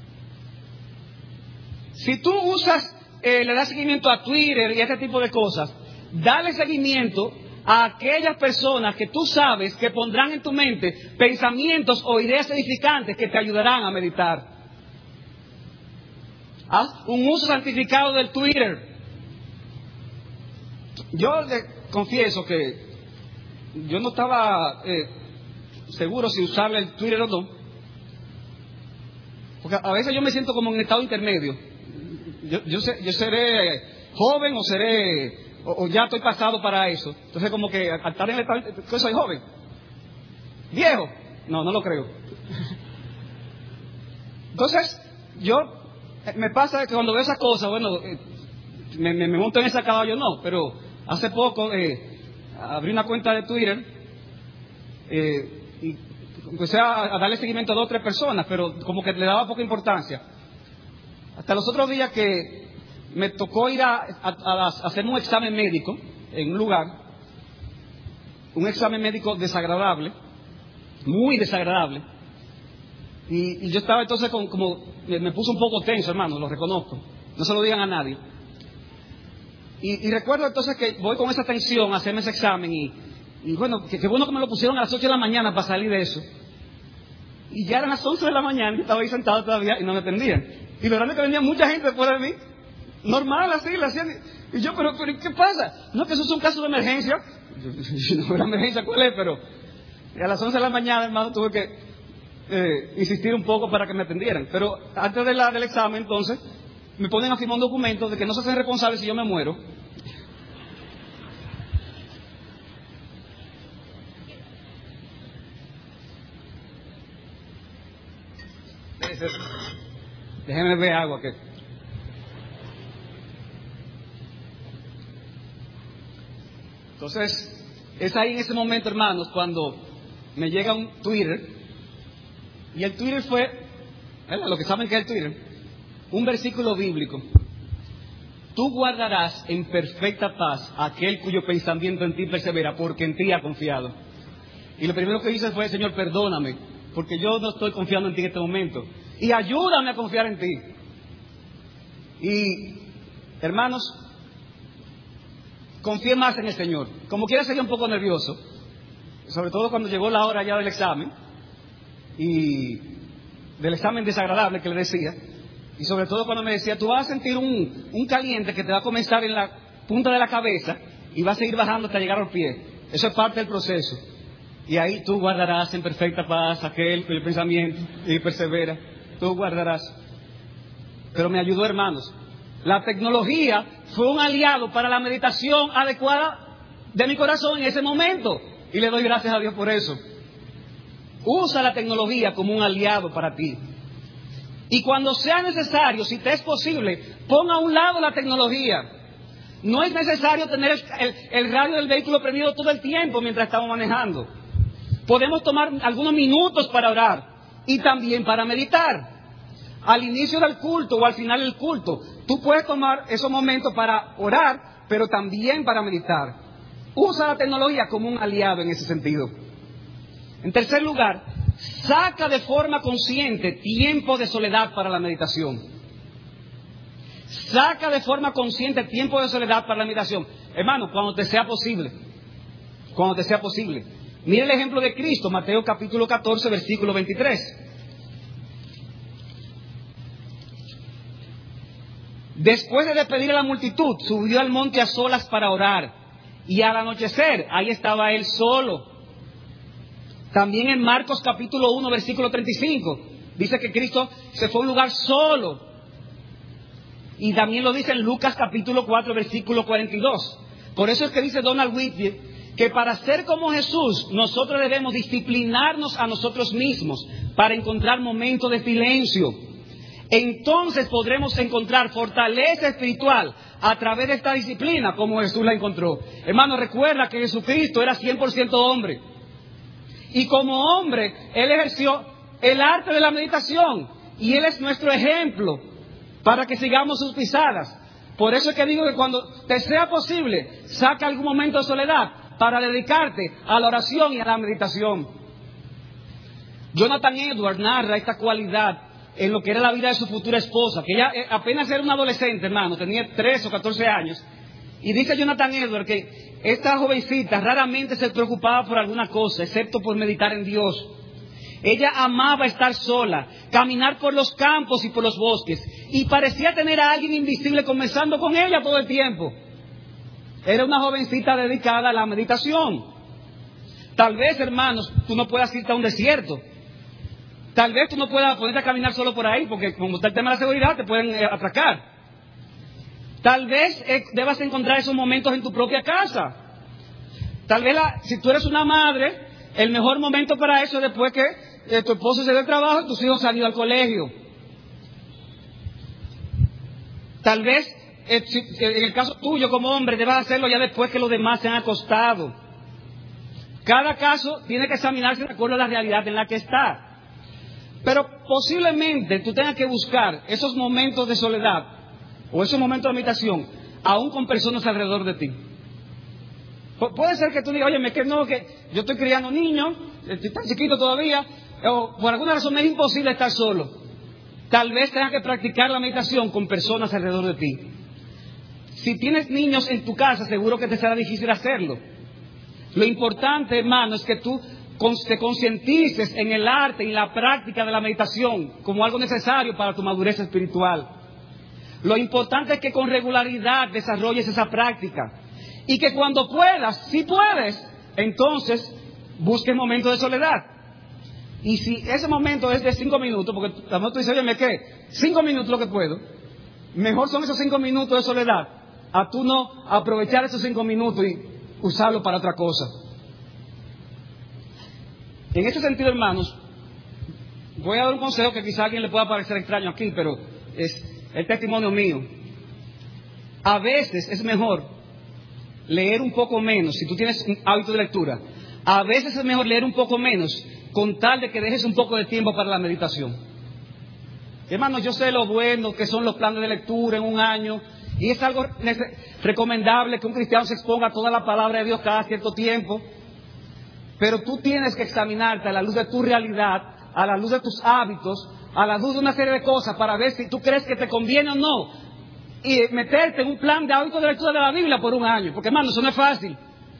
Speaker 1: Si tú usas, eh, le das seguimiento a Twitter y este tipo de cosas, dale seguimiento a aquellas personas que tú sabes que pondrán en tu mente pensamientos o ideas edificantes que te ayudarán a meditar. Haz un uso santificado del Twitter. Yo le confieso que yo no estaba eh, seguro si usarle el Twitter o no, porque a veces yo me siento como en estado intermedio. Yo, yo, sé, yo seré joven o seré o, o ya estoy pasado para eso. Entonces como que al estar en el estado, que soy joven, viejo, no, no lo creo. Entonces yo me pasa que cuando veo esas cosas, bueno, eh, me, me, me monto en ese caballo, no, pero hace poco eh, abrí una cuenta de Twitter eh, y empecé a, a darle seguimiento a dos o tres personas, pero como que le daba poca importancia. Hasta los otros días que me tocó ir a, a, a hacer un examen médico en un lugar, un examen médico desagradable, muy desagradable, y, y yo estaba entonces con, como, me, me puso un poco tenso, hermano, lo reconozco, no se lo digan a nadie. Y, y recuerdo entonces que voy con esa tensión a hacerme ese examen y, y bueno, que, que bueno que me lo pusieron a las ocho de la mañana para salir de eso. Y ya eran las once de la mañana y estaba ahí sentado todavía y no me atendían. Y lo grande es que venía mucha gente después de mí, normal así, la hacían. Y yo, pero, pero ¿qué pasa? No, que eso es un caso de emergencia. Yo, no, la emergencia, ¿cuál es? Pero a las once de la mañana, hermano, tuve que eh, insistir un poco para que me atendieran. Pero antes de la, del examen, entonces, me ponen a firmar un documento de que no se hacen responsables si yo me muero. Déjenme ver agua que... Entonces, es ahí en ese momento, hermanos, cuando me llega un Twitter, y el Twitter fue, ¿verdad? Lo que saben que es el Twitter, un versículo bíblico. Tú guardarás en perfecta paz a aquel cuyo pensamiento en ti persevera, porque en ti ha confiado. Y lo primero que hice fue, Señor, perdóname, porque yo no estoy confiando en ti en este momento. Y ayúdame a confiar en ti. Y, hermanos, confié más en el Señor. Como quiera, seguía un poco nervioso, sobre todo cuando llegó la hora ya del examen, y del examen desagradable que le decía, y sobre todo cuando me decía, tú vas a sentir un, un caliente que te va a comenzar en la punta de la cabeza y va a seguir bajando hasta llegar al pie. Eso es parte del proceso. Y ahí tú guardarás en perfecta paz aquel cuyo pensamiento y persevera. Tú guardarás. Pero me ayudó, hermanos. La tecnología fue un aliado para la meditación adecuada de mi corazón en ese momento. Y le doy gracias a Dios por eso. Usa la tecnología como un aliado para ti. Y cuando sea necesario, si te es posible, pon a un lado la tecnología. No es necesario tener el, el, el radio del vehículo prendido todo el tiempo mientras estamos manejando. Podemos tomar algunos minutos para orar y también para meditar. Al inicio del culto o al final del culto, tú puedes tomar esos momentos para orar, pero también para meditar. Usa la tecnología como un aliado en ese sentido. En tercer lugar, saca de forma consciente tiempo de soledad para la meditación. Saca de forma consciente tiempo de soledad para la meditación. Hermano, cuando te sea posible. Cuando te sea posible. Mira el ejemplo de Cristo, Mateo capítulo catorce, versículo veintitrés. Después de despedir a la multitud, subió al monte a solas para orar. Y al anochecer, ahí estaba él solo. También en Marcos capítulo uno, versículo treinta y cinco, dice que Cristo se fue a un lugar solo. Y también lo dice en Lucas capítulo cuatro, versículo cuarenta y dos. Por eso es que dice Donald Whitfield que para ser como Jesús, nosotros debemos disciplinarnos a nosotros mismos para encontrar momentos de silencio. Entonces podremos encontrar fortaleza espiritual a través de esta disciplina como Jesús la encontró. Hermano, recuerda que Jesucristo era cien por ciento hombre. Y como hombre, Él ejerció el arte de la meditación. Y Él es nuestro ejemplo para que sigamos sus pisadas. Por eso es que digo que cuando te sea posible, saca algún momento de soledad para dedicarte a la oración y a la meditación. Jonathan Edwards narra esta cualidad en lo que era la vida de su futura esposa, que ella apenas era una adolescente, hermano, tenía trece o catorce años. Y dice Jonathan Edwards que esta jovencita raramente se preocupaba por alguna cosa, excepto por meditar en Dios. Ella amaba estar sola, caminar por los campos y por los bosques, y parecía tener a alguien invisible conversando con ella todo el tiempo. Era una jovencita dedicada a la meditación. Tal vez, hermanos, tú no puedas irte a un desierto. Tal vez tú no puedas ponerte a caminar solo por ahí, porque como está el tema de la seguridad, te pueden eh, atracar. Tal vez eh, debas encontrar esos momentos en tu propia casa. Tal vez, la, si tú eres una madre, el mejor momento para eso es después que eh, tu esposo se dé el trabajo y tus hijos han ido al colegio. Tal vez, eh, si, en el caso tuyo como hombre, debas hacerlo ya después que los demás se han acostado. Cada caso tiene que examinarse de acuerdo a la realidad en la que está. Pero posiblemente tú tengas que buscar esos momentos de soledad o esos momentos de meditación aún con personas alrededor de ti. Pu- puede ser que tú digas, oye, me que no, que yo estoy criando niños, estoy tan chiquito todavía, o por alguna razón me es imposible estar solo. Tal vez tengas que practicar la meditación con personas alrededor de ti. Si tienes niños en tu casa, seguro que te será difícil hacerlo. Lo importante, hermano, es que tú te concientices en el arte y la práctica de la meditación como algo necesario para tu madurez espiritual. Lo importante es que con regularidad desarrolles esa práctica y que cuando puedas, si puedes, entonces busques momentos de soledad. Y si ese momento es de cinco minutos, porque también tú dices, oye, ¿me qué? Cinco minutos lo que puedo. Mejor son esos cinco minutos de soledad a tú no aprovechar esos cinco minutos y usarlo para otra cosa. En ese sentido, hermanos, voy a dar un consejo que quizá a alguien le pueda parecer extraño aquí, pero es el testimonio mío. A veces es mejor leer un poco menos, si tú tienes un hábito de lectura, a veces es mejor leer un poco menos con tal de que dejes un poco de tiempo para la meditación. Hermanos, yo sé lo bueno que son los planes de lectura en un año, y es algo recomendable que un cristiano se exponga a toda la palabra de Dios cada cierto tiempo. Pero tú tienes que examinarte a la luz de tu realidad, a la luz de tus hábitos, a la luz de una serie de cosas para ver si tú crees que te conviene o no. Y meterte en un plan de hábito de lectura de la Biblia por un año. Porque, hermano, eso no es fácil.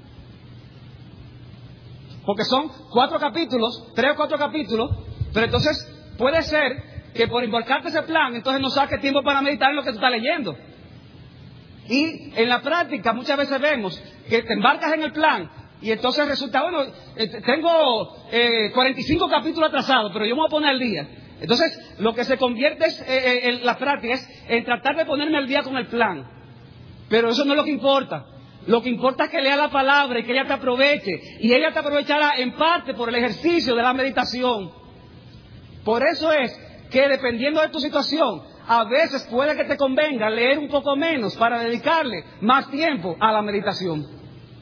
Speaker 1: Porque son cuatro capítulos, tres o cuatro capítulos. Pero entonces puede ser que por embarcarte ese plan, entonces no saques tiempo para meditar en lo que tú estás leyendo. Y en la práctica muchas veces vemos que te embarcas en el plan y entonces resulta, bueno, eh, tengo eh, cuarenta y cinco capítulos atrasados, pero yo me voy a poner al día. Entonces, lo que se convierte es, eh, en la práctica es en tratar de ponerme al día con el plan. Pero eso no es lo que importa. Lo que importa es que lea la palabra y que ella te aproveche. Y ella te aprovechará en parte por el ejercicio de la meditación. Por eso es que dependiendo de tu situación, a veces puede que te convenga leer un poco menos para dedicarle más tiempo a la meditación.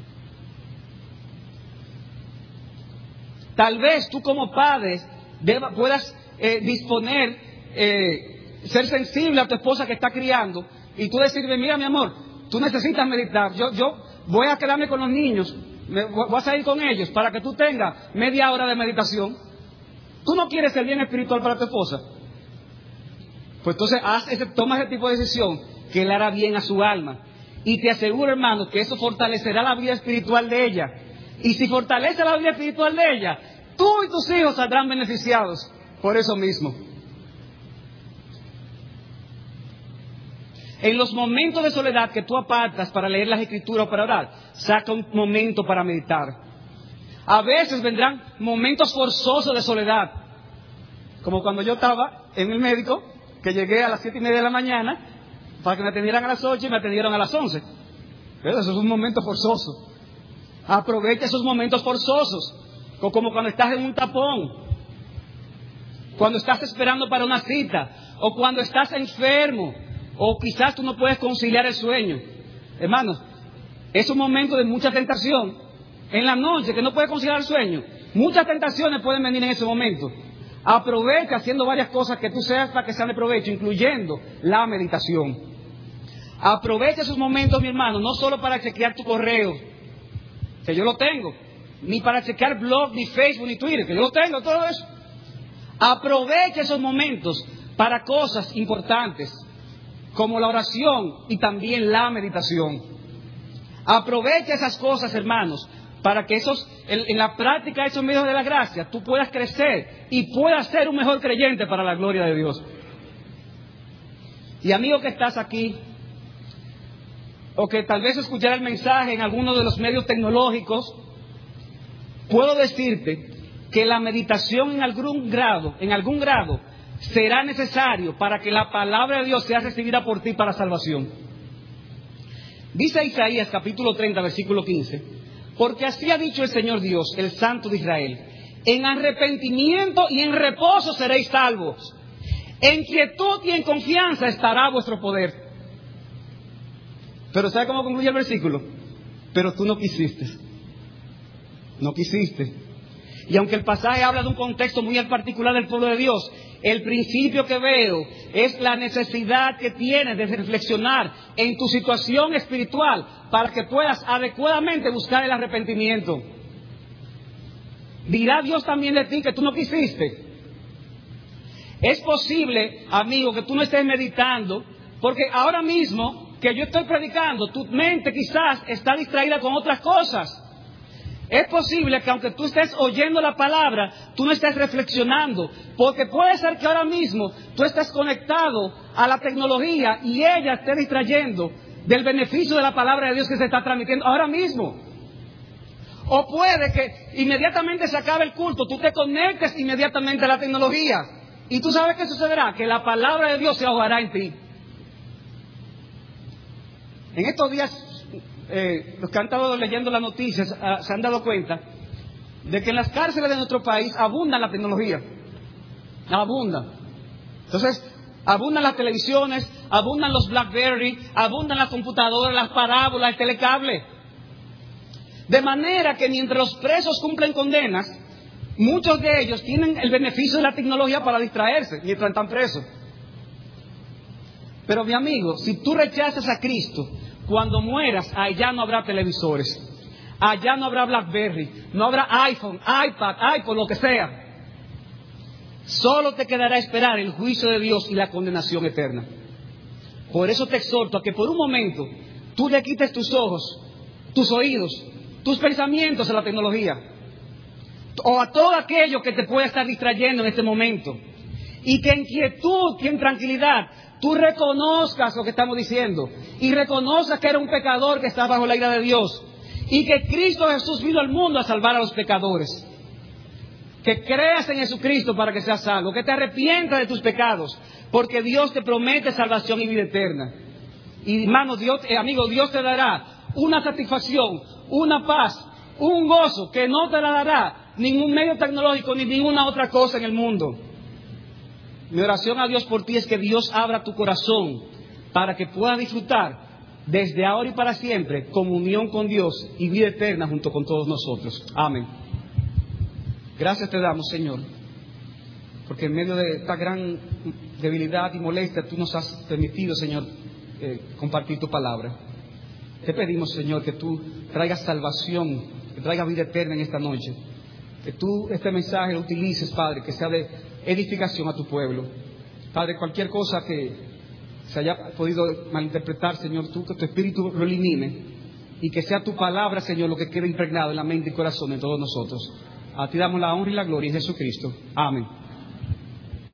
Speaker 1: Tal vez tú como padre deba, puedas eh, disponer, eh, ser sensible a tu esposa que está criando y tú decirle, mira mi amor, tú necesitas meditar, yo, yo voy a quedarme con los niños, me, voy a salir con ellos para que tú tengas media hora de meditación. ¿Tú no quieres el bien espiritual para tu esposa? Pues entonces haz ese, toma ese tipo de decisión que le hará bien a su alma. Y te aseguro, hermano, que eso fortalecerá la vida espiritual de ella. Y si fortalece la vida espiritual de ella, tú y tus hijos saldrán beneficiados por eso mismo. En los momentos de soledad que tú apartas para leer las escrituras o para orar, saca un momento para meditar. A veces vendrán momentos forzosos de soledad, como cuando yo estaba en el médico, que llegué a las siete y media de la mañana para que me atendieran a las ocho y me atendieron a las once. Pero eso es un momento forzoso. Aprovecha esos momentos forzosos, como cuando estás en un tapón, cuando estás esperando para una cita, o cuando estás enfermo, o quizás tú no puedes conciliar el sueño. Hermanos, es un momento de mucha tentación. En la noche que no puedes conciliar el sueño, muchas tentaciones pueden venir en ese momento. Aprovecha haciendo varias cosas que tú seas para que sean de provecho, incluyendo la meditación. Aprovecha esos momentos, mi hermano, no solo para chequear tu correo, que yo lo tengo, ni para chequear blog, ni Facebook, ni Twitter, que yo lo tengo, todo eso. Aprovecha esos momentos para cosas importantes, como la oración y también la meditación. Aprovecha esas cosas, hermanos, para que esos, en, en la práctica de esos medios de la gracia, tú puedas crecer y puedas ser un mejor creyente para la gloria de Dios. Y amigo que estás aquí, o que tal vez escuchar el mensaje en alguno de los medios tecnológicos, puedo decirte que la meditación en algún grado, en algún grado, será necesario para que la palabra de Dios sea recibida por ti para salvación. Dice Isaías capítulo treinta, versículo quince, porque así ha dicho el Señor Dios, el Santo de Israel, en arrepentimiento y en reposo seréis salvos, en quietud y en confianza estará vuestro poder. Pero ¿sabe cómo concluye el versículo? Pero tú no quisiste. No quisiste. Y aunque el pasaje habla de un contexto muy particular del pueblo de Dios, el principio que veo es la necesidad que tienes de reflexionar en tu situación espiritual para que puedas adecuadamente buscar el arrepentimiento. Dirá Dios también de ti que tú no quisiste. Es posible, amigo, que tú no estés meditando, porque ahora mismo que yo estoy predicando, tu mente quizás está distraída con otras cosas. Es posible que aunque tú estés oyendo la palabra, tú no estés reflexionando, porque puede ser que ahora mismo tú estés conectado a la tecnología y ella esté distrayendo del beneficio de la palabra de Dios que se está transmitiendo ahora mismo. O puede que inmediatamente se acabe el culto, tú te conectes inmediatamente a la tecnología y tú sabes qué sucederá, que la palabra de Dios se ahogará en ti. En estos días, eh, los que han estado leyendo las noticias uh, se han dado cuenta de que en las cárceles de nuestro país abunda la tecnología. Abunda. Entonces, abundan las televisiones, abundan los BlackBerry, abundan las computadoras, las parábolas, el telecable. De manera que mientras los presos cumplen condenas, muchos de ellos tienen el beneficio de la tecnología para distraerse mientras están presos. Pero mi amigo, si tú rechazas a Cristo, cuando mueras, allá no habrá televisores, allá no habrá BlackBerry, no habrá iPhone, iPad, iPod, lo que sea. Solo te quedará esperar el juicio de Dios y la condenación eterna. Por eso te exhorto a que por un momento tú le quites tus ojos, tus oídos, tus pensamientos a la tecnología o a todo aquello que te pueda estar distrayendo en este momento, y que en quietud y en tranquilidad tú reconozcas lo que estamos diciendo y reconozcas que eres un pecador que está bajo la ira de Dios y que Cristo Jesús vino al mundo a salvar a los pecadores. Que creas en Jesucristo para que seas salvo, que te arrepientas de tus pecados, porque Dios te promete salvación y vida eterna. Y hermano, Dios, eh, amigo, Dios te dará una satisfacción, una paz, un gozo que no te la dará ningún medio tecnológico ni ninguna otra cosa en el mundo. Mi oración a Dios por ti es que Dios abra tu corazón para que puedas disfrutar desde ahora y para siempre comunión con Dios y vida eterna junto con todos nosotros. Amén. Gracias te damos, Señor, porque en medio de esta gran debilidad y molestia tú nos has permitido, Señor, eh, compartir tu palabra. Te pedimos, Señor, que tú traigas salvación, que traigas vida eterna en esta noche. Que tú este mensaje lo utilices, Padre, que sea de edificación a tu pueblo. Padre, cualquier cosa que se haya podido malinterpretar, Señor, tú que tu Espíritu lo elimine y que sea tu palabra, Señor, lo que quede impregnado en la mente y corazón de todos nosotros. A ti damos la honra y la gloria en Jesucristo. Amén.